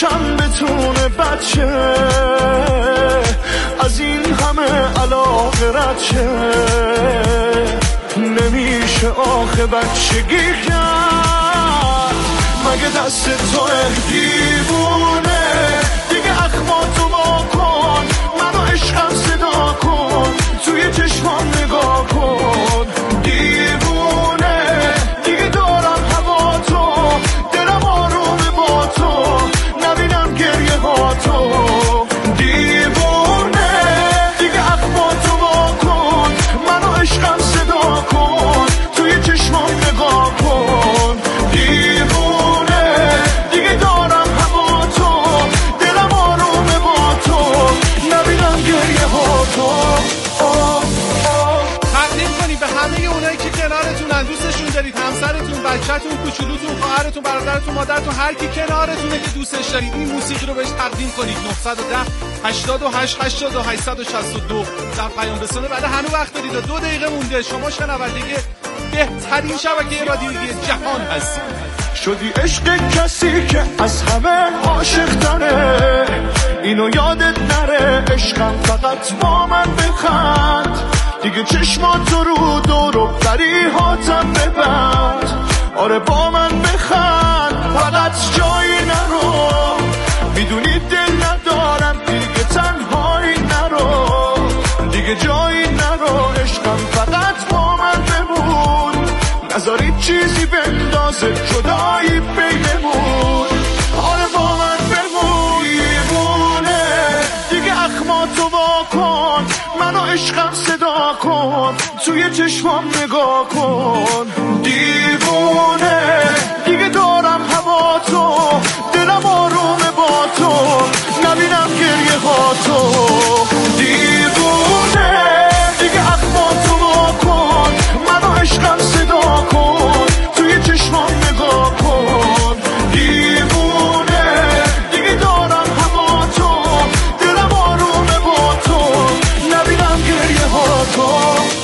باشم بتونه بچه از این همه علاقه رد شه. نمیشه آخه بچگی کرد مگه دست تو دیوونه. دیگه اخماتو با کن منو عشقم صدا کن توی چشمام نگاه کن. دیوونه دیگه دارم هوا تو دلم آرومه با تو نبینم گریه ها تو. دیوونه دیگه اخماتو با کن منو عشقم صدا کن توی چشمام نگاه کن. دیوونه دیگه دارم هوا تو دلم آرومه با تو نبینم گریه ها تو. تقدیم کنید به همه اونایی که کنارتونن، دوستشون دارید، همسرتون، بچه‌تون، کوچولوتون، خواهرتون، برادرتون، مادرتون، هر کی کنارتونه که دوستش دارید این موسیقی رو بهش تقدیم کنید. 910 88 88 862 در پیام رسانه. بعد هنوز وقت دارید، 2 دقیقه مونده. شما شنونده بهترین شبکه رادیویی جهان هستید. شدی عشق کسی که از همه عاشق تره، اینو یادت نره. عشقم فقط با من بخند، دیگه چشماتو رو دور و بریهاتم ببند. آره با من بخند فقط جایی نرو، میدونی دل ندارم دیگه تنهایی نرو. دیگه جایی نرو عشقم فقط با من بمون، نذاری چیزی بندازه جدایی بینمون. آره با من بمون. دیوونه دیگه اخماتو وا کن منو عشقم صدا کن توی چشمام نگاه کن. دیوونه دیگه دارم هوا تو دلم آرومه با تو نبینم گریه ها تو. دیوونه دیگه اخماتو وا کن منو عشقم صدا کن توی چشمام نگاه کن. دیوونه دیگه دارم هوا تو دلم آرومه با تو نبینم گریه ها تو.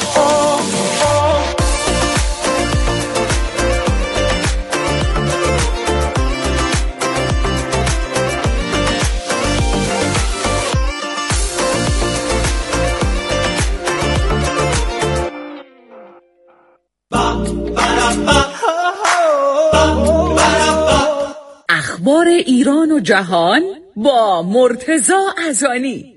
اخبار ایران و جهان با مرتضی ازانی.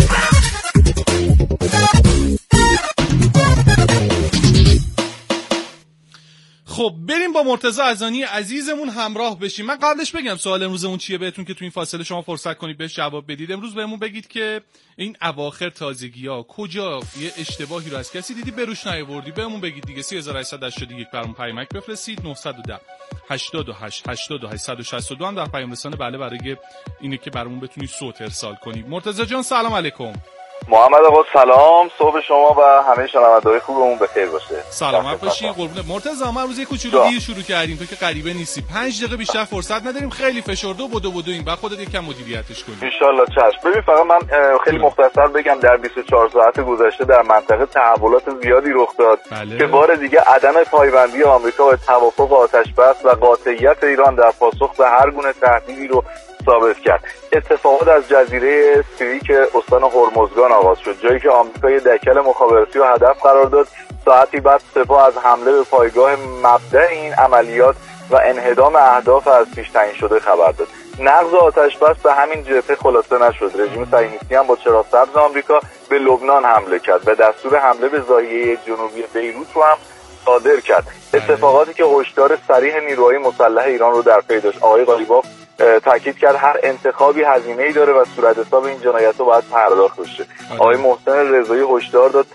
خب بریم با مرتضی ازانی عزیزمون همراه بشیم. من قبلش بگم سوال امروزمون چیه بهتون که تو این فاصله شما فرصت کنید بهش جواب بدید. امروز بهمون بگید که این اواخر تازگی‌ها کجا یه اشتباهی رو از کسی دیدی بروش نیاوردی. بهمون بگید دیگه. 3881 برام پیامک بفرستید. 910 88 88 162 هم در پیام رسانه بله برای اینه که برامون بتونی صوت ارسال کنید. مرتضی جان سلام علیکم. محمد آقا سلام، صبح شما و همه شنونده‌های خوبمون بخیر باشه. سلامت باشین قربونت. مرتضی ما روز یه کوچولو دیر شروع کردیم، تو که غریبه نیستی. 5 دقیقه بیشتر فرصت نداریم، خیلی فشرده و بدو این بعد خودت یکم مدیریتش کنی ان شاء الله. چشم. ببین فقط من خیلی مختصر بگم در 24 ساعت گذشته در منطقه تحولات زیادی رخ داد که بار دیگه عدم پایبندی آمریکا به توافق آتش‌بس و قاطعیت ایران در پاسخ به هر گونه تهدیدی رو ثابت کرد. اتفاقات از جزیره سیریک استان هرمزگان آغاز شد، جایی که آمریکا یک دکل مخابراتی رو هدف قرار داد. ساعتی بعد سپاه از حمله به پایگاه مبدأ این عملیات و انهدام اهداف از پیش تعیین شده خبر داد. نقض آتش‌بس به همین جبهه خلاصه نشد. رژیم صهیونیستی هم با چراغ سبز آمریکا به لبنان حمله کرد و دستور حمله به ناحیه جنوبی بیروت رو هم صادر کرد. اتفاقاتی که هشدار صریح نیروهای مسلح ایران رو در پی داشت. آقای قالیباف تاکید کرد هر انتخابی هزینه‌ای داره و صورت حساب این جنایت‌ها باید پرداخت بشه. آقای محسن رضایی هشدار داد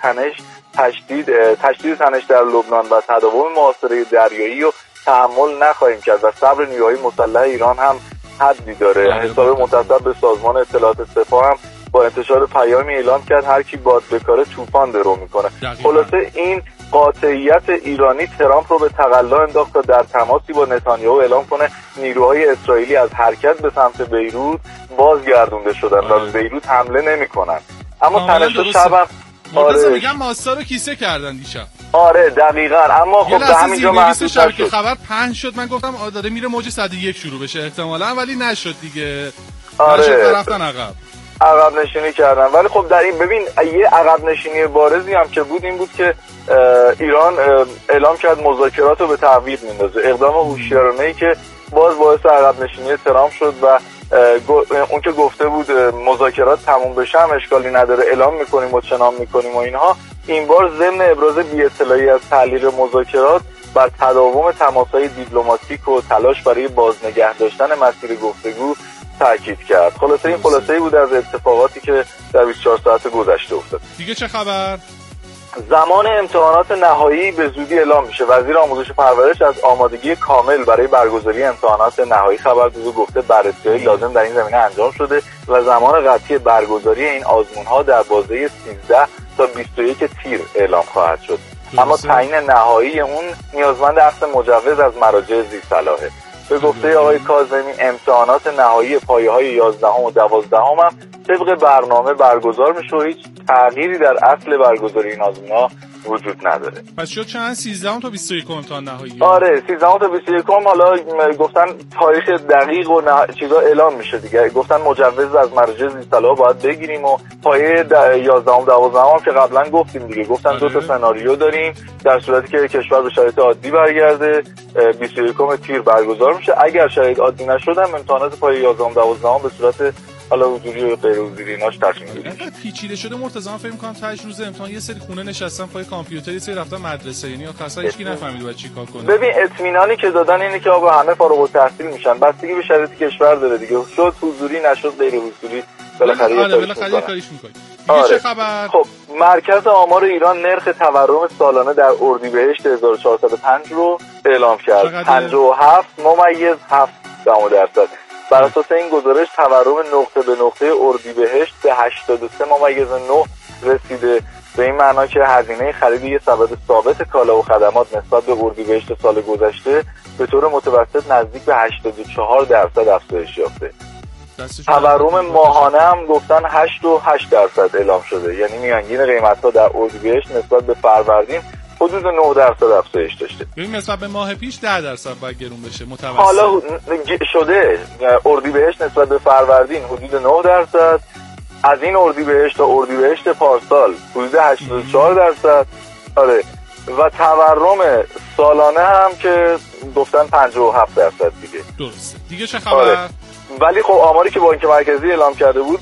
تشدید تنش در لبنان و تداوم محاصره دریایی رو تحمل نخواهیم کرد و صبر نیروهای مسلح ایران هم حدی داره. حساب منتصب به سازمان اطلاعات سپاه هم با انتشار پیامی اعلام کرد هر کی باد بکاره طوفان درو میکنه. خلاصه این قاطعیت ایرانی ترامپ رو به تقلا انداخت تا در تماسی با نتانیاهو اعلام کنه نیروهای اسرائیلی از حرکت به سمت بیروت بازگردونده شدن و به بیروت حمله نمیکنن. اما تنش شب هم مرتضی میگم ماستا رو کیسه کردن دیشب. آره دقیقاً. اما خب به همینجا محدود شد. خبر پنج شد، من گفتم داره میره موج 101 شروع بشه احتمالاً، ولی نشد دیگه. آره رفتن عقب نشینی کردن. ولی خب در این ببین یه عقب نشینی بارزی هم که بود این بود که ایران اعلام کرد مذاکرات رو به تعویق میندازه. اقدام هوشیارانه‌ای که باز باعث عقب نشینی ترامپ شد و اون که گفته بود مذاکرات تموم بشه هم اشکالی نداره، اعلام میکنیم و چنان میکنیم و اینها، این بار ضمن ابراز بی‌اطلاعی از تعلیق مذاکرات بر تداوم تماس‌های دیپلماتیک و تلاش برای بازنگه داشتن مسیر گفتگو تاکید کرد. خلاصه این خلاصه‌ای بود از اتفاقاتی که در 24 ساعت گذشته افتاد. دیگه چه خبر؟ زمان امتحانات نهایی به زودی اعلام میشه. وزیر آموزش و پرورش از آمادگی کامل برای برگزاری امتحانات نهایی خبر داده، گفته بررسی‌های لازم در این زمینه انجام شده و زمان قطعی برگزاری این آزمون‌ها در بازه 13 تا 21 تیر اعلام خواهد شد. اما تعیین نهایی اون نیازمند اخذ مجوز از مراجع ذی‌صلاحه. به گفته آقای کاظمی امتحانات نهایی پایه‌های 11 و 12 هم طبق برنامه برگزار میشه و هیچ تغییری در اصل برگزاری این آزمون‌ها وجود نداره. پس شد چند 13 تا 21 امتحان نهایی؟ آره 13 تا 21 حالا گفتن تاریخ دقیق و چیزا اعلام میشه دیگه. گفتن مجوز از مراجع ذی‌صلاح باید بگیریم و پایه 11 و 12 هم که قبلا گفتیم دیگه. گفتن دو تا سناریو داریم در صورتی که کشور به شرایط عادی برگرده 21 تیر برگزار میشه. اگر شرایط عادی نشد هم امتحانات پایه 11 و 12 به صورت حالا حضوری و غیر حضوری ایناش تصمیم میگیره. اینقدر پیچیده شده مرتضی، من فکر می‌کنم 8 روز امتحان یه سری خونه نشستن پای کامپیوتر، یه سری رفتن مدرسه، یعنی آخرش هیچکی نفهمید باید چیکار کنه. ببین اطمینانی که دادن اینه که آقا همه فارغ التحصیل میشن، بستگی به شرایط کشور داره دیگه. شد حضوری نشد غیر حضوری بالاخره یه کاریش می‌کنه. دیگه چه خبر؟ خب مرکز آمار ایران نرخ تورم سالانه در اردیبهشت 1405 رو اعلام کرد. 57.7%. بر اساس این گزارش تورم نقطه به نقطه اردیبهشت به 83.9 رسیده، به این معنا که هزینه خرید یه سبد ثابت کالا و خدمات نسبت به اردیبهشت سال گذشته به طور متوسط نزدیک به 84% افزایش یافته. تورم ماهانه هم گفتن 8.8% اعلام شده، یعنی میانگین قیمت‌ها در اردیبهشت نسبت به فروردین حدود 9% افزایش داشته. ببین نسبت به ماه پیش 10% باید گرون بشه متوسط. حالا شده اردیبهشت نسبت به فروردین حدود 9%، از این اردیبهشت تا اردیبهشت پارسال حدود 84%. آره و تورم سالانه هم که گفتن 57% دیگه. درسته. دیگه چه خبر؟ آره. ولی خب آماری که بانک مرکزی اعلام کرده بود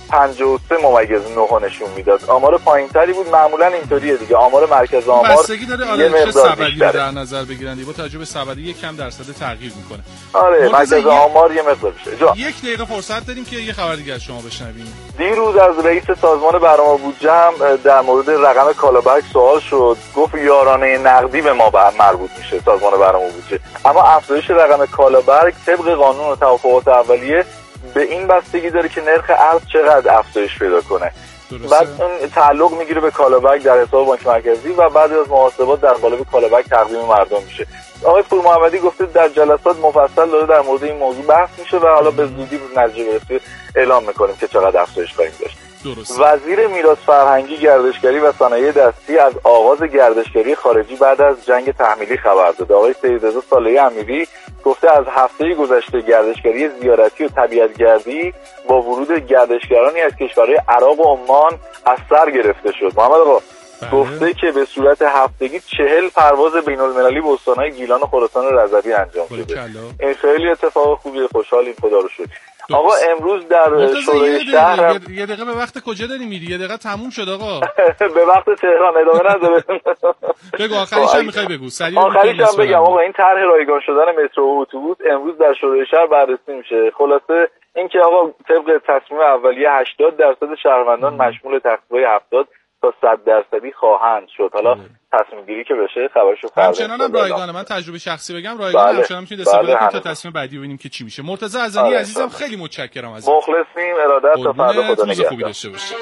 53.9 نشون میداد. آمار پایینتری بود، معمولا اینطوریه دیگه. آمار مرکز آمار بستگی داره چه سبدی رو در نظر بگیرن دیگه. با توجه به سبدی یک کم درصد تغییر میکنه. آره مرکز آمار یه مقدار میشه. یک دقیقه فرصت داریم که یه خبر دیگه از شما بشنویم. دیروز از رئیس سازمان برنامه بودجه هم در مورد رقم کالابک سوال شد. گفت یارانه نقدی به ما مربوط میشه سازمان برنامه بودجه، اما افزایش رقم کالابک طبق قانون و توافقات اولیه به این بستگی داره که نرخ ارز چقدر افزایش پیدا کنه. بعد اون تعلق میگیره به کالابک در حساب بانک مرکزی و بعد از محاسبات در قالب کالابک تقدیم مردم میشه. آقای پور محمدی گفته در جلسات مفصل داره در مورد این موضوع بحث میشه و حالا به زودی نتیجه برسه اعلام میکنیم که چقدر افزایش خواهیم داشت. وزیر میراث فرهنگی، گردشگری و صنایع دستی از آغاز گردشگری خارجی بعد از جنگ تحمیلی خبر داد. آقای سیدرضا صالحی امیری گفته از هفته گذشته گردشگری زیارتی و طبیعت‌گردی با ورود گردشگرانی از کشورهای عراق و عمان از سر گرفته شد. محمد آقا گفته که به صورت هفتگی 40 پرواز بین‌المللی به استان‌های گیلان و خراسان رضوی انجام شده. این خیلی اتفاق خوبیه، خوشحالیم، خدا رو شکر. آقا امروز در شورای شهر یه دقیقه به وقت کجا داری میری؟ یه دقیقه تموم شد آقا. به وقت تهران ادامه نداره. بگو آخریش هم میخوای بگو. آخریش هم بگم آقا این طرح رایگان شدن مترو و اتوبوس امروز در شورای شهر بررسی میشه. خلاصه اینکه آقا طبق تصمیم اولیه 80% شهروندان مشمول تخفیف‌های 70 تا 100% خواهند شد. حالا تصمیم گیری که بشه خبرشو فردا. همچنانم رایگانه. من تجربه شخصی بگم رایگانه همچنان میتونید استفاده کنید تا تصمیم بعدی ببینیم که چی میشه. مرتضی عزیزی عزیزم خیلی متشکرم ازت. مخلصیم. ارادت تا فردا. خدا نگهدار. خوبی داشته باشی.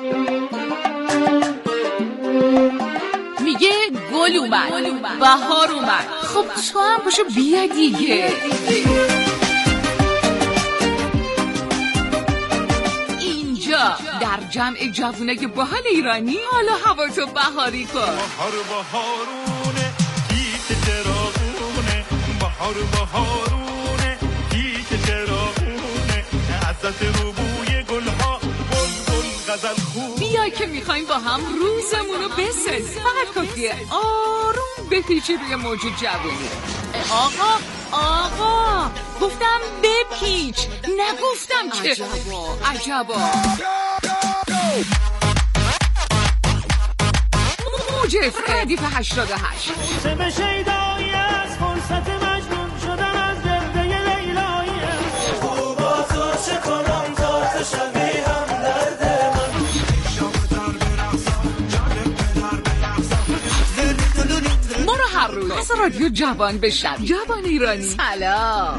میگه گل اومد، بهار اومد. خب تو هم پاشو بیا دیگه. در جمع جوونه که باحال ایرانی حالا هوا تو بهاری کن. بهار بهار بهارونه پیک چراغونه عزت رو بوی گلها گل غزل خون. بیا که میخوایم با هم روزمونو بسازیم. فقط کافیه آروم بپیچی روی موج جوونی. آقا گفتم بپیچ، نگفتم که عجبا. موج ردیف 88. به شیدایی از فرصت مجنون شدم از درده لیلایی. با تو چه کنم تا تو شوی هم درد من. ما رو هر روز از رادیو جوان بشنوید. جوان ایرانی سلام.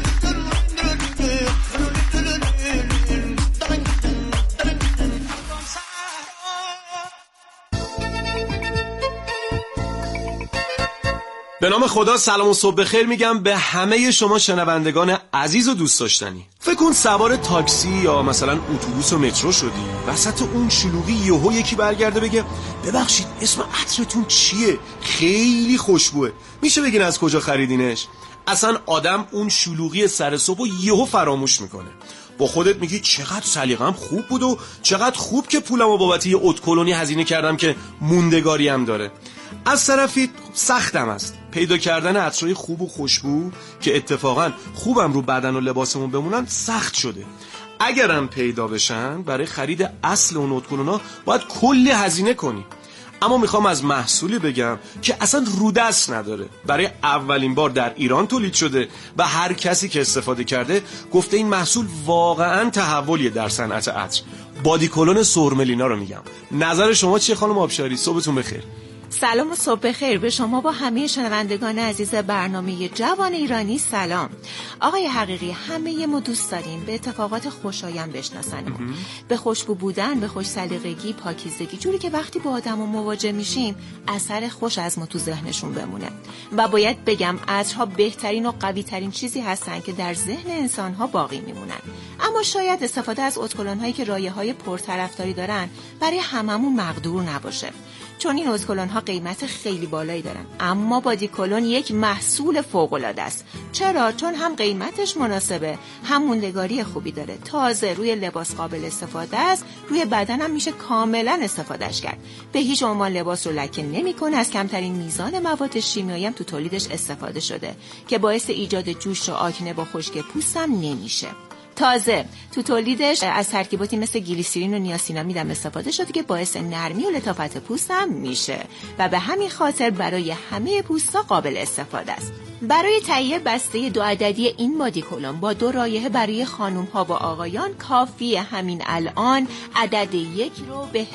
به نام خدا سلام و صبح بخیر میگم به همه شما شنوندگان عزیز و دوست داشتنی. فکر کن سوار تاکسی یا مثلا اتوبوس و مترو شدی، وسط اون شلوغی یهو یکی برگرده بگه ببخشید اسم عطرتون چیه؟ خیلی خوشبوه، میشه بگین از کجا خریدینش؟ اصلا آدم اون شلوغی سر صبح یهو فراموش میکنه. با خودت میگی چقدر سلیقه‌ام خوب بود و چقدر خوب که پولمو بابت یه اتکلونی هزینه کردم که موندگاری هم داره. از طرفی سختم است پیدا کردن عطرای خوب و خوشبو که اتفاقا خوبم رو بدن و لباسمون بمونن سخت شده. اگرم پیدا بشن برای خرید اصل اون اتکلونا باید کلی هزینه کنی. اما میخوام از محصولی بگم که اصلا رو دست نداره، برای اولین بار در ایران تولید شده و هر کسی که استفاده کرده گفته این محصول واقعا تحولیه در صنعت عطر. بادیکولون سرملینا رو میگم. نظر شما چیه خانم آبشاری؟ صبحتون بخیر. سلام و صبح بخیر به شما با همه شنوندگان عزیز برنامه جوان ایرانی سلام. آقای حقیقی، همه ما دوست داریم به اتفاقات خوشایند بشناسنمون، به خوشبو بودن، به خوش سلیقگی، پاکیزگی، جوری که وقتی با آدمو مواجه میشیم اثر خوش از ما تو ذهنشون بمونه. و باید بگم عطرها بهترین و قوی ترین چیزی هستن که در ذهن انسان‌ها باقی میمونن. اما شاید استفاده از اتکلون‌هایی که رایحه‌های پرطرفداری دارن برای هممون مقدور نباشه، چون این اتکلون‌ها قیمت خیلی بالایی دارن. اما بادیکولون یک محصول فوق‌العاده است. چرا؟ چون هم قیمتش مناسبه، هم موندگاری خوبی داره، تازه روی لباس قابل استفاده است، روی بدن هم میشه کاملا استفادهش کرد. به هیچ عنوان لباس رو لکه نمی‌کنه، از کمترین میزان مواد شیمیایی هم تو تولیدش استفاده شده که باعث ایجاد جوش و آکنه با خشکی پوست هم نمیشه. تازه تو تولیدش از ترکیباتی مثل گلیسرین و نیاسینامید هم استفاده شده که باعث نرمی و لطافت پوست هم میشه و به همین خاطر برای همه پوستا قابل استفاده است. برای تهیه بسته 2 عددی این بادیکولون با 2 رایحه برای خانم‌ها و آقایان کافیه همین الان عدد 1 رو به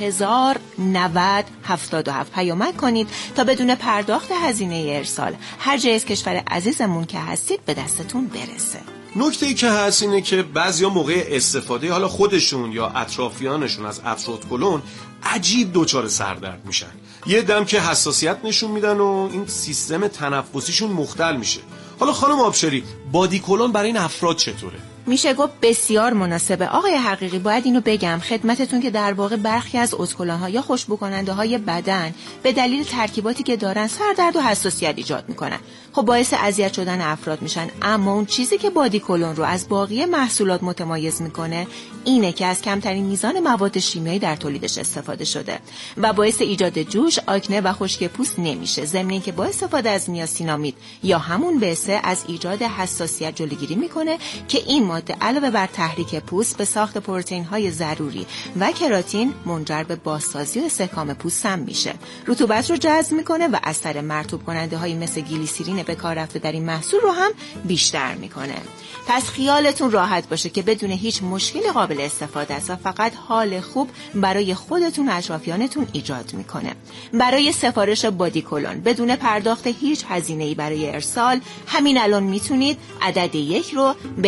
109077 پیامک کنید تا بدون پرداخت هزینه ارسال هر جای از کشور عزیزمون که هستید به دستتون برسه. نکته‌ای که هست اینه که بعضیا موقع استفاده حالا خودشون یا اطرافیانشون از عطر اتکلون عجیب دچار سردرد میشن. یه دم که حساسیت نشون میدن و این سیستم تنفسیشون مختل میشه. حالا خانم آبشاری، بادیکولون برای این افراد چطوره؟ میشه گفت بسیار مناسبه. آقای حقیقی، باید اینو بگم خدمتتون که در واقع برخی از اتکلون‌ها یا خوشبو کننده‌های بدن به دلیل ترکیباتی که دارن سردرد و حساسیت ایجاد میکنن، خب باعث اذیت شدن افراد میشن. اما اون چیزی که بادیکولون رو از باقی محصولات متمایز میکنه اینه که از کمترین میزان مواد شیمیایی در تولیدش استفاده شده و باعث ایجاد جوش، آکنه و خشکی پوست نمیشه. ضمن اینکه با استفاده از نیاسینامید یا همون بسه از ایجاد حساسیت جلوگیری میکنه که این ماده علاوه بر تحریک پوست به ساخت پروتئین‌های ضروری و کراتین منجر به بازسازی و استحکام پوست هم میشه. رطوبت رو جذب میکنه و اثر مرطوب کننده‌هایی مثل گلیسرین به کار رفته در این محصول رو هم بیشتر میکنه. پس خیالتون راحت باشه که بدون هیچ مشکلی قابل استفاده است و فقط حال خوب برای خودتون و اطرافیانتون ایجاد میکنه. برای سفارش بادیکولون بدون پرداخت هیچ هزینه‌ای برای ارسال همین الان میتونید عدد 1 رو به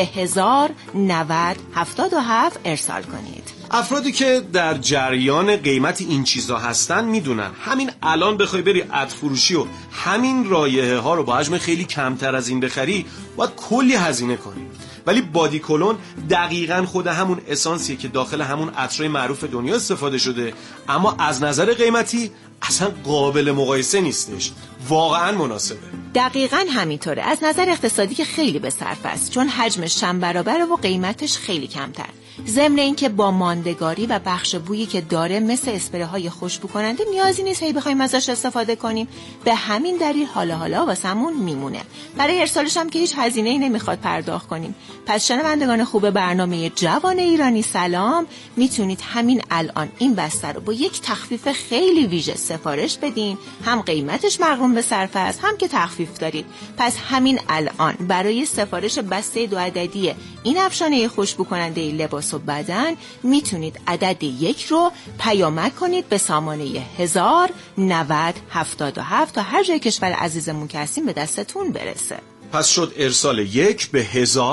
109077 ارسال کنید. افرادی که در جریان قیمت این چیزا هستن میدونن همین الان بخوای بری عطر فروشی و همین رایحه ها رو با حجم خیلی کمتر از این بخری باید کلی هزینه کنی. ولی بادیکولون دقیقاً خود همون اسانسیه که داخل همون عطرای معروف دنیا استفاده شده، اما از نظر قیمتی اصلا قابل مقایسه نیستش. واقعا مناسبه. دقیقاً همینطوره. از نظر اقتصادی که خیلی به صرف است، چون حجمش چند برابره و قیمتش خیلی کمتر. ضمن اینکه با ماندگاری و بخش بویی که داره مثل اسپره های خوشبو کننده نیازی نیست هی بخوایم ازش استفاده کنیم. به همین دلیل حالا واسمون میمونه. برای ارسالش هم که هیچ هزینه‌ای نمیخواد پرداخت کنیم. پس شنوندگان خوب برنامه جوان ایرانی سلام، میتونید همین الان این بسته رو با یک تخفیف خیلی ویژه سفارش بدین. هم قیمتش مغروم به صرفه است، هم که تخفیف دارید. پس همین الان برای سفارش بسته 2 عددی این افشانه خوشبو کننده لباس و بدن میتونید عدد 1 رو پیامک کنید به سامانه 1000-90-77 تا هر جای کشور عزیزمون که هستیم به دستتون برسه. پس شد ارسال 1 به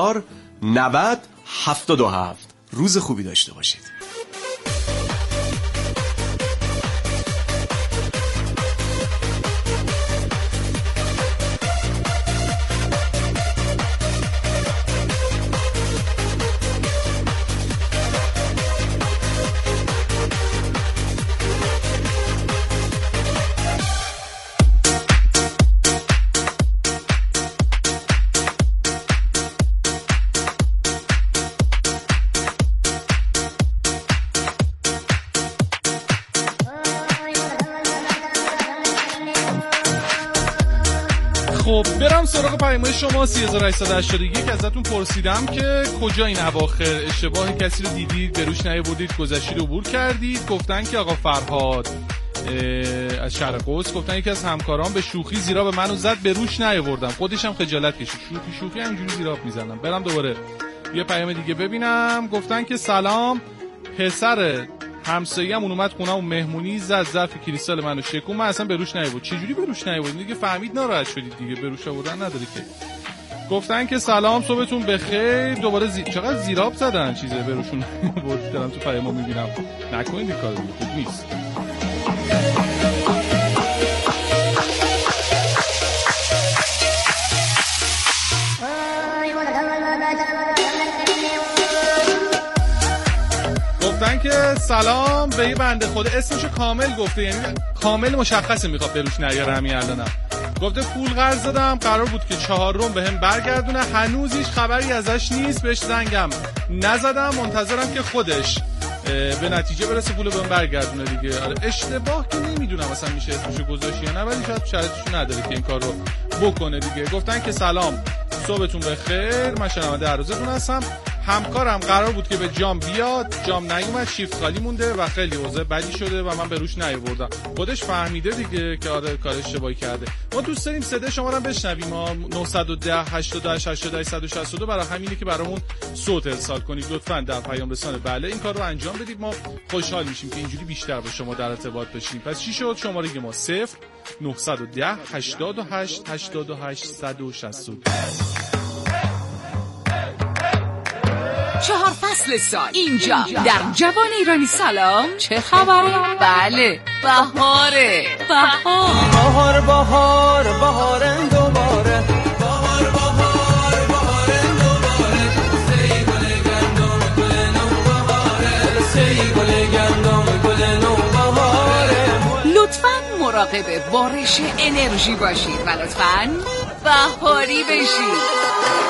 1000-90-77. روز خوبی داشته باشید. برم سراغ پیام‌های شما. 3881 ازتون پرسیدم که کجا این اواخر اشتباه کسی رو دیدید به روش نیاوردید گذشتید و عبور کردید. گفتن که آقا فرهاد از شرق قدس گفتن یکی از همکاران به شوخی زیرا به منو زد به روش نیاوردم، خودش هم خجالت کشید. شوخی همینجوری زیراب میزنم. برم دوباره یه پیام دیگه ببینم. گفتن که سلام، پسر همسایه‌مون اومد خونه‌مون مهمونی، زد ظرف کریستال منو شکون، من اصلا به روش نیاورد. چه جوری به روش نیاورد؟ دیگه فهمید ناراحت شدید دیگه، به روش آوردن نداره که. گفتن که سلام، صبحتون بخیر. دوباره چقدر زیراب زدن چیزه به روشون برد. دارم تو پیامو میبینم. نکنید این کارو، خوب نیست. گفتن که سلام، به یه بنده خدا اسمشو کامل گفته، یعنی کامل مشخصه میخواد بروش نیاره همین الانم. گفته پول قرض دادم، قرار بود که 4 بهم برگردونه، هنوز هیچ خبری ازش نیست، بهش زنگم نزدم، منتظرم که خودش به نتیجه برسه پول بهم برگردونه دیگه. آره اشتباه که نمیدونم اصلا میشه اسمشو گذاشت یا نه، ولی شاید شرطشو نداره که این کار رو بکنه دیگه. گفتن که سلام، صبحتون بخیر، من شنونده عروضتون هستم. همکارم قرار بود که به جام بیاد، جام نیومد، شیفت خالی مونده و خیلی اوضاع بدی شده و من به روش نیاوردم. خودش فهمیده دیگه که آره کار اشتباهی کرده. ما دوست داریم صدای شما رو بشنویم. ما 910 88 88 162 برای همینه که برامون صوت ارسال کنید. لطفاً در پیام رسان بله این کار رو انجام بدید، ما خوشحال میشیم که اینجوری بیشتر با شما در ارتباط باشیم. پس چی شد؟ شماره ما 0 910 88 88 162. 4 فصل سال اینجا در جوان ایرانی سلام. چه خبره؟ بله بهاره. بهار بهار بهارن دوباره، بهار بهار بهارن دوباره، سی گل گندم گل نو بهاره، سی گل گندم گل نو بهاره. لطفاً مراقب بارش انرژی باشید و لطفاً بهاری بشید.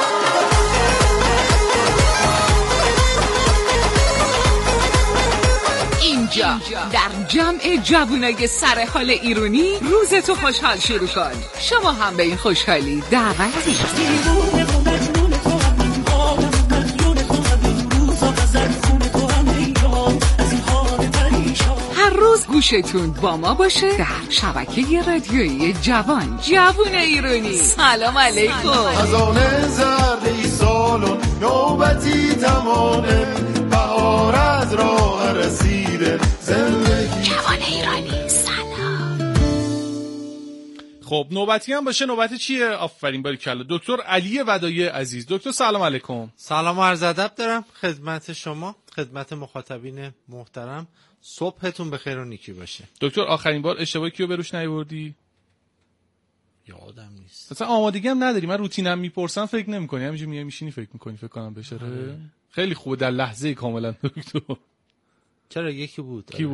اینجا در جمع جوانای سرحال ایرانی روزتو خوشحال شروع کن. شما هم به این خوشحالی دعوتی. هر روز گوشتون با ما باشه در شبکه رادیویی جوان ایرانی. سلام علیکم. خزانه زرد سالون نوبتی تمامه، بهار از راه رسیده زندگی. جوان ایرانی سلام. خب نوبتی هم باشه. نوبت چیه؟ آفرین باریکلا. دکتر علی ودایی عزیز. دکتر سلام علیکم. سلام و عرض ادب دارم خدمت شما، خدمت مخاطبین محترم. صبحتون بخیر و نیکی باشه. دکتر آخرین بار اشتباهی کیو بروش نیاوردی؟ یادم نیست. مثلا آمادگی هم نداری. من روتینم میپرسم فکر نمی‌کنی، همینجوری میشینی فکر می‌کنی فکر کنم بشه. خیلی خوبه در لحظه کاملا دکتر. چرا یکی بود؟ کی بود؟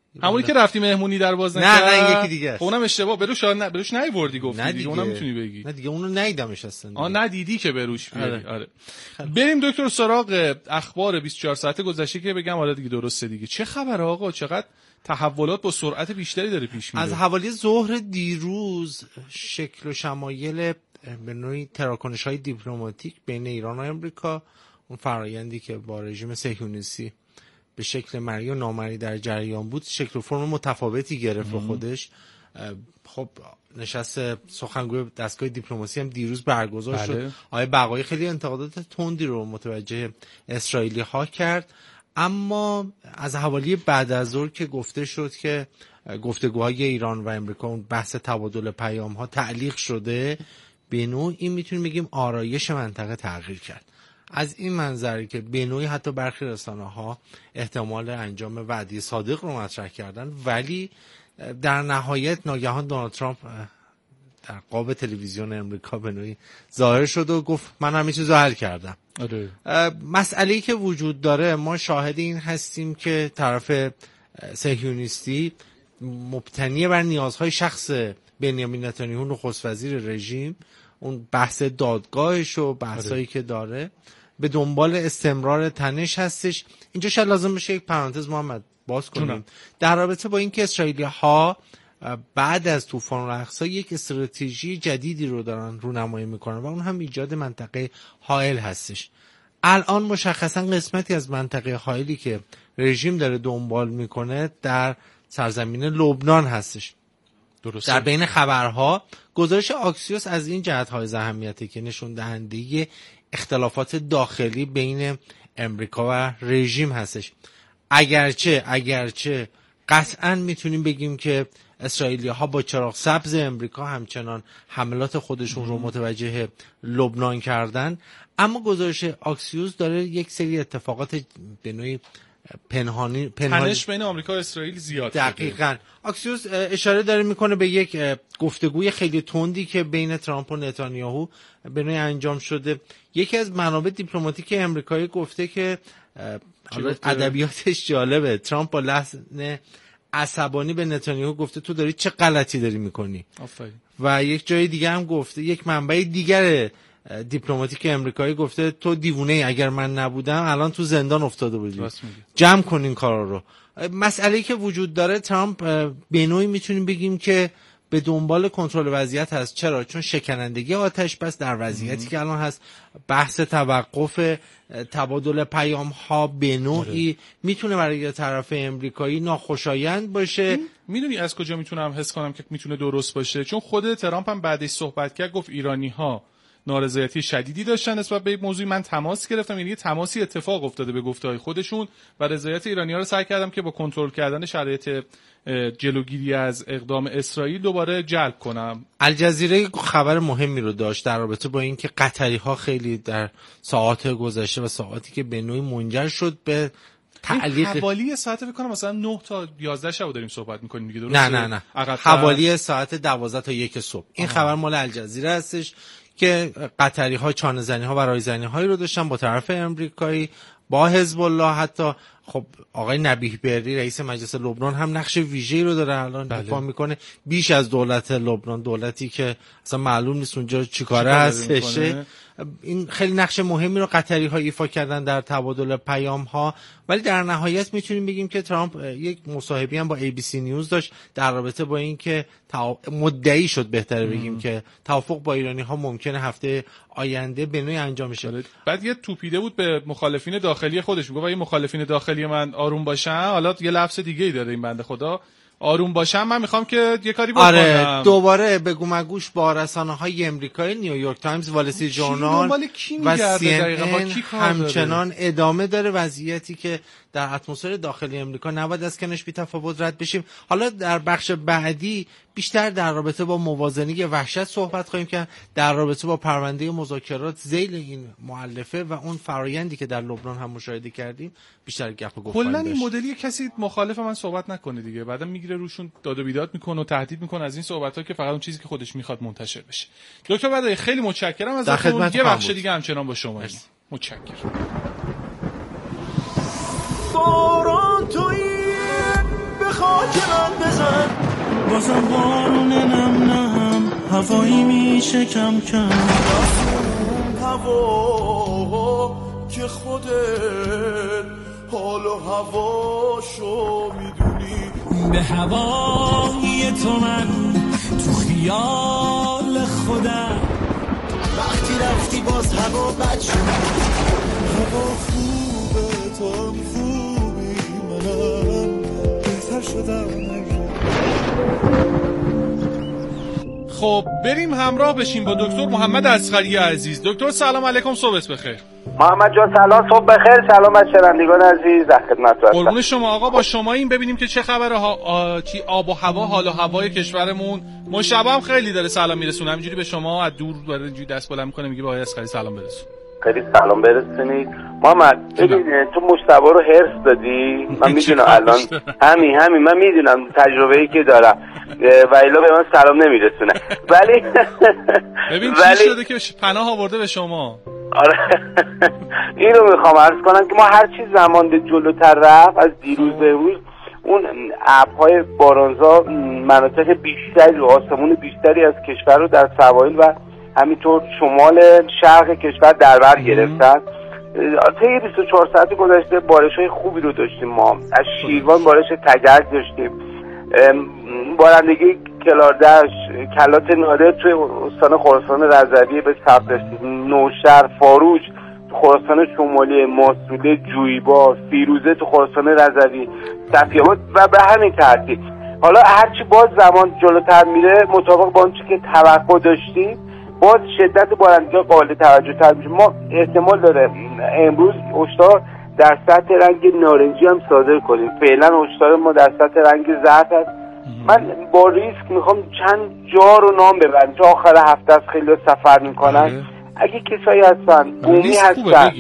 همونی که رفتی مهمونی در باز نه این یکی دیگه است. اونم اشتباه بروش نیوردی گفتی دیگه اونم میتونی بگی. نه دیگه اونو ندیدمش اصلا. ندیدی که بروش بیاری. آره. بریم دکتر سراغ اخبار 24 ساعت گذشته که بگم حالا دیگه درسته دیگه. چه خبره آقا؟ چقدر تحولات با سرعت بیشتری داره پیش میره. از حوالی ظهر دیروز شکل و شمایل به نوعی تراکنش‌های دیپلماتیک بین ایران و امریکا، اون فرآیندی که با رژیم صهیونیستی به شکل مرئی و نامرئی در جریان بود، شکل و فرم متفاوتی گرفت به خودش. خب نشست سخنگوی دستگاه دیپلماسی هم دیروز برگزار شد. آقای بقایی خیلی انتقادات تندی رو متوجه اسرائیلی ها کرد، اما از حوالی بعد از ظهر که گفته شد که گفتگوهای ایران و امریکا، اون بحث تبادل پیام ها تعلیق شده، به نوعی این میتونیم بگیم آرایش منطقه تغییر کرد. از این منظری که به نوعی حتی برخی رسانه‌ها احتمال انجام وعده صادق رو مطرح کردن، ولی در نهایت ناگهان دونالد ترامپ در قاب تلویزیون امریکا به نوعی ظاهر شد و گفت من همین چیزو حل کردم. مسئله‌ای که وجود داره، ما شاهد این هستیم که طرف صهیونیستی مبتنی بر نیازهای شخص بنیامین نتانیاهو نخست وزیر رژیم، اون بحث دادگاهش و بحثایی که داره، به دنبال استمرار تنش هستش. اینجا شاید لازم بشه یک پرانتز محمد باز کنیم در رابطه با اینکه اسرائیلی‌ها بعد از طوفان الاقصی یک استراتژی جدیدی رو دارن رونمایی میکنن و اون هم ایجاد منطقه حائل هستش. الان مشخصا قسمتی از منطقه حائلی که رژیم داره دنبال میکنه در سرزمین لبنان هستش. درسته. در بین خبرها گزارش آکسیوس از این جهت‌های اهمیته که نشون دهنده اختلافات داخلی بین امریکا و رژیم هستش. اگرچه قطعاً میتونیم بگیم که اسرائیلی‌ها با چراغ سبز امریکا همچنان حملات خودشون رو متوجه لبنان کردن، اما گزارش آکسیوس داره یک سری اتفاقات به نوعی پنهانی تنش بین آمریکا و اسرائیل زیاد شده. دقیقاً آکسیوس اشاره داره میکنه به یک گفتگوی خیلی تندی که بین ترامپ و نتانیاهو به نوعی انجام شده. یکی از منابع دیپلماتیک امریکایی گفته که ادبیاتش جالبه، ترامپ با لحن عصبانی به نتانیاهو گفته تو داری چه غلطی داری میکنی. و یک جای دیگه هم گفته، یک منبع دیگر دیپلماتیک امریکایی گفته تو دیوونه، اگر من نبودم الان تو زندان افتاده بودی، جمع کن این کارا رو. مسئله‌ای که وجود داره، ترامپ به نوعی میتونیم بگیم که به دنبال کنترل وضعیت هست. چرا؟ چون شکنندگی آتش بس در وضعیتی که الان هست، بحث توقف تبادل پیام ها به نوعی میتونه برای طرف امریکایی ناخوشایند باشه. میدونی از کجا میتونم حس کنم که میتونه درست باشه؟ چون خود ترامپ هم بعدش صحبت کرد، گفت ایرانی ها نارضایتی شدیدی داشتن نسبت به این موضوع، من تماس گرفتم، یعنی تماسی اتفاق افتاده به گفته‌های خودشون و رضایت ایرانی‌ها رو سعی کردم که با کنترل کردن شرایط جلوگیری از اقدام اسرائیل دوباره جلب کنم. الجزیره خبر مهمی رو داشت در رابطه با اینکه قطری‌ها خیلی در ساعات گذشته و ساعاتی که به نوعی منجر شد به تعلیق حوالی ساعت فکر کنم مثلا 9 تا 11 شب داریم صحبت می‌کنیم دیگه، درسته؟ نه حوالی ساعت 12 تا 1 صبح. این خبر مال الجزیره هستش که قطری‌ها چانه‌زنی‌ها و رایزنی‌هایی رو داشتن با طرف امریکایی، با حزب الله. حتی خب آقای نبیه بری رئیس مجلس لبنان هم نقش ویژه‌ای رو داره الان دفاع میکنه، بیش از دولت لبنان، دولتی که اصلا معلوم نیست اونجا چیکاره هستشه. این خیلی نقش مهمی رو قطری‌ها ایفا کردن در تبادل پیام‌ها. ولی در نهایت میتونیم بگیم که ترامپ یک مصاحبه‌ای هم با ABC نیوز داشت در رابطه با اینکه مدعی شد، بهتره بگیم که توافق با ایرانی‌ها ممکنه هفته آینده به نوعی انجام بشه. بعد یه توپیده بود به مخالفین داخلی خودش، میگه اگه مخالفین داخلی من آروم باشن، حالا یه لفظ دیگه‌ای داره این بنده خدا، آروم باشم، من میخوام که یه کاری بکنم. آره دوباره بگو مگوش با رسانه‌های امریکایی، نیویورک تایمز، وال استریت ژورنال و CNN همچنان ادامه داره وضعیتی که در اتمسفر داخلی امریکا نباید از کنش بی تفاوت رد بشیم. حالا در بخش بعدی بیشتر در رابطه با موازنه وحشت صحبت خواهیم کرد، در رابطه با پرونده مذاکرات ذیل این مؤلفه و اون فرآیندی که در لبنان هم مشاهده کردیم بیشتر گپ و گفت. کلا این مدلی کسی مخالف من صحبت نکنه دیگه، بعدا میگیره روشون داد و بیداد میکنه و تهدید میکنه از این صحبت‌ها که فقط اون چیزی که خودش میخواد منتشر بشه. دکتر بدایی خیلی متشکرم ازتون، یه بخش دیگه همچنان با شما. متشکرم. باران تویی بخواد بازم بارون نم نم هوایی میشه کم کم هوا که خودت حال و هواشو میدونی به هوای تو من تو خیال خودم وقتی رفتی باز هوا بد شد هوا خوبه تو هم خوبی منم بهتر شدم خب بریم همراه بشیم با دکتر محمد اصغری عزیز. دکتر سلام علیکم، صبحت بخیر. محمد جان سلام، صبح بخیر. سلام از شنوندگان عزیز، در خدمت هستم. قربون شما آقا. با شما این ببینیم که چه خبره چی آب و هوا، حال و هوای کشورمون. مشابه هم خیلی داره سلام میرسونه، همینجوری به شما از دور داره اینجوری دست بلند میکنه میگه با آقای اصغری سلام برسون. خیلی سلام برسونید. محمد ببین تو مجتبی رو هرس دادی، من میدونم الان همین من میدونم تجربه‌ای که دارم و الا به من سلام نمیرسونه ولی ببین چی شده که پناه آورده به شما. آره این رو میخوام عرض کنم که ما هر چی زمان به جلوتر رفت از دیروز به امروز اون ابرهای بارانزا مناطق بیشتری و آسمون بیشتری از کشور رو در سواحل و همینطور شمال شرق کشور در بر گرفتن. طی 24 ساعت گذشته بارش‌های خوبی رو داشتیم. ما از شیروان بارش تگرگ داشتیم، بارندگی کلاردش، کلات نادر توی استان خراسان رضوی به ثبت رسید، نوشهر، فاروج تو خراسان شمالی، ماسوله، جویبار، فیروزه تو خراسان رضوی، صفی‌آباد و به همین ترتیب. حالا هرچی باز زمان جلوتر میره مطابق با آنچه که توقع داشتیم باز شدت بارندگی قابل توجه تر میشه. ما احتمال داره امروز هشدار در سطح رنگ نارنجی هم صادر کنیم. فعلا هشدار ما در سطح رنگ زرد هست. من با ریسک میخوام چند جا رو نام ببرم چون آخر هفته از خیلی سفر میکنن. اگه کسایی هستن بومی هستن،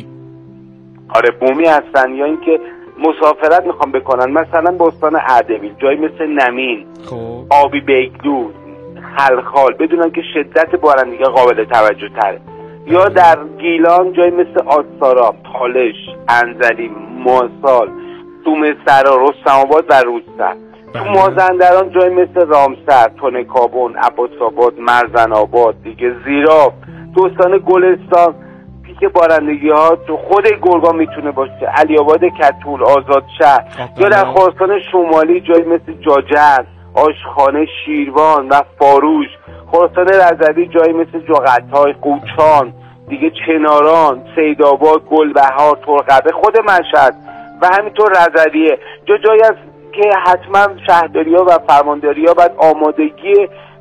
آره بومی هستن یا اینکه مسافرت میخوام بکنن، مثلا به استان اردبیل جایی مثل نمین، آبی بیگلو، خلخال، بدونن که شدت بارندگی قابل توجه تره. یا در گیلان جایی مثل آستارا، تالش، انزلی، ماسال، دومسرا، رستم‌آباد و رودسر. تو مازندران جایی مثل رامسر، تونکابون، عباس‌آباد، مرزن‌آباد، دیگه زیراب، تو استان گلستان پیک بارندگی ها تو خود گرگان میتونه باشه، علی‌آباد، کتول، آزادشهر. یا در خراسان شمالی جایی مثل جاجر، آشخانه، شیروان و فاروج. خراسان رضوی جایی مثل جغتای، قوچان، دیگه چناران، سیدآباد، گلبهار، ترقبه، خود مشهد و همینطور رضویه. جایی است که حتما شهرداری‌ها و فرمانداری‌ها باید آمادگی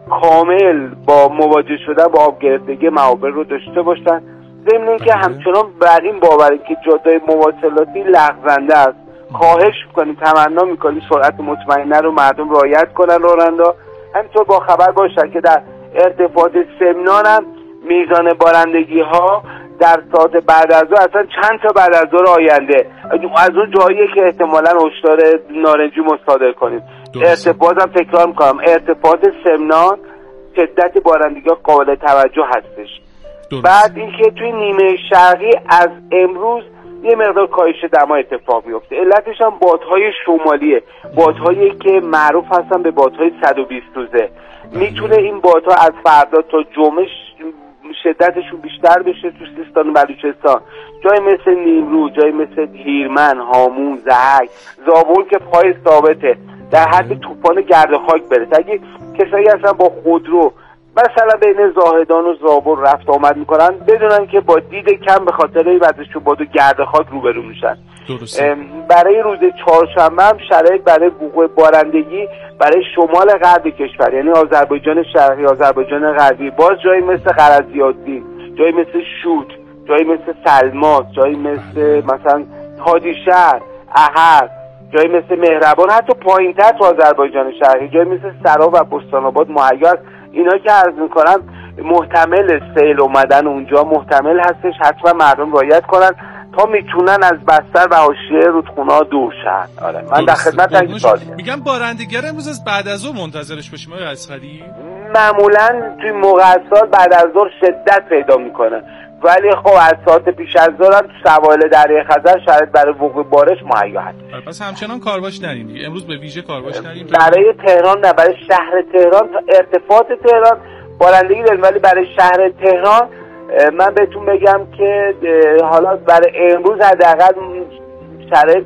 کامل با مواجه شدن با آب گرفتگی معابر رو داشته باشن. ضمن اینکه همچنان بر این باوره که جاده‌های مواصلاتی لغزنده است. خواهش میکنیم، تمنا میکنیم سرعت مطمئنه رو مردم رعایت کنن راننده. همینطور با خبر باشن که در ارتفاعات سمنان هم میزان بارندگی ها در ساعت بعد از ظهر اصلا چند تا بعد از ظهر آینده از اون جاییه که احتمالاً هشدار نارنجی مصادره کنیم. بازم تکرار میکنم ارتفاعات سمنان شدت بارندگی ها قابل توجه هستش. بعد اینکه توی نیمه شرقی از امروز یه مقدار کاهش دما اتفاق میفته. علتش هم بادهای شمالیه، بادهایی که معروف هستن به بادهای 120 روزه. میتونه این بادها از فردا تا جمعه شدتشون بیشتر بشه تو سیستان و بلوچستان. جای مثل نیمرو، جای مثل هیرمن، هامون، زهک، زابل که پای ثابته در حد طوفان گرد خاک برسه. اگه کسایی هستن با خودرو مثلا بین زاهدان و زابل رفت آمد میکنن بدونن که با دید کم به خاطر وزشون باد و گرد خاک روبرو میشن. برای روز چهارشنبه هم شرایط برای وقوع بارندگی برای شمال غرب کشور یعنی آذربایجان شرقی، آذربایجان غربی، باز جایی مثل قرضیاتی، جایی مثل شوت، جایی مثل سلماس، جایی مثلا هادیشهر، احد، جایی مثل مهربان، حتی پایین‌تر تو آذربایجان شرقی جایی مثل سرا و بستان‌آباد مهیا است. اینا که عرض میکنم محتمل سیل اومدن اونجا محتمل هستش. حتما مردم رعایت کنن تا میتونن از بستر و حاشیه رودخونه‌ها دور شن. آره من در خدمتم. میگم بارندگی امروز از بعد از ظهر منتظرش باشیم آقای اصغری. معمولا توی موقع سال بعد از ظهر شدت پیدا میکنه. ولی خب از ساعت پیش از ظهر تو سواحل دریای خزر شاید برای وقوع بارش مهیا هست. پس همچنان کارواش نریم دیگه. امروز به ویژه کارواش نریم. برای تهران نه، برای شهر تهران تا ارتفاعات تهران بارندگی داریم، ولی برای شهر تهران من بهتون بگم که حالا برای امروز حداقل شرایط